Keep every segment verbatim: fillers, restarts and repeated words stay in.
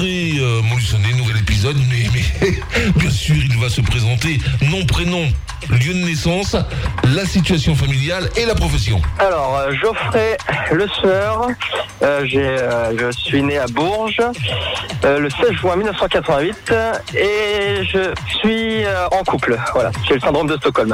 Geoffrey euh, Molusonnet, nouvel épisode, mais, mais bien sûr, il va se présenter nom, prénom, lieu de naissance, la situation familiale et la profession. Alors, euh, Geoffrey Le Sueur, euh, j'ai, euh, je suis né à Bourges euh, le seize juin mille neuf cent quatre-vingt-huit et je suis euh, en couple. Voilà, j'ai le syndrome de Stockholm.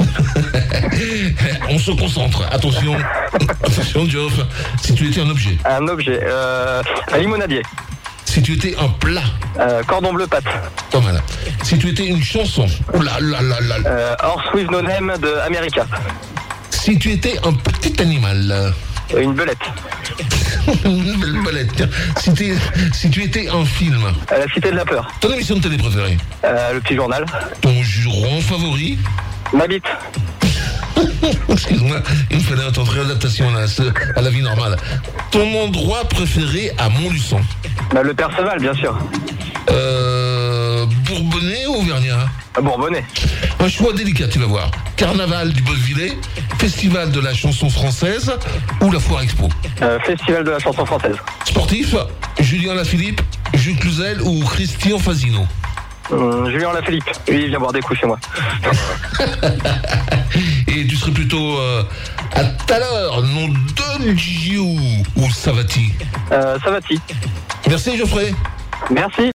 On se concentre, attention, attention Geoff, si tu étais un objet. Un objet, euh, un limonadier. Si tu étais un plat. Euh, cordon bleu pâte. Pas mal. Si tu étais une chanson. Oh là là là là. Euh, Horse with No Name de America. Si tu étais un petit animal. Une belette. Une belle belette. Tiens. Si, t'es, si tu étais un film. Euh, la Cité de la Peur. Ton émission de télé préférée. Euh, le Petit Journal. Ton juron favori. Ma bite. Excuse-moi, il me fallait un temps de réadaptation à la, à la vie normale. Ton endroit préféré à Montluçon. Bah, le Perceval, bien sûr. Euh, Bourbonnais ou Auvergnat? Bourbonnais. Un choix délicat, tu vas voir. Carnaval du Beaujolais, Festival de la chanson française ou la Foire Expo. Euh, Festival de la chanson française. Sportif, Julien Lafilippe, Jules Cluzel ou Christian Fasino. Hum, Julien Lafilippe. Lui, il vient boire des coups chez moi. Et tu serais plutôt euh, à tout à l'heure, nom de Dieu ou Savati. Euh, Savati. Merci Geoffrey. Merci.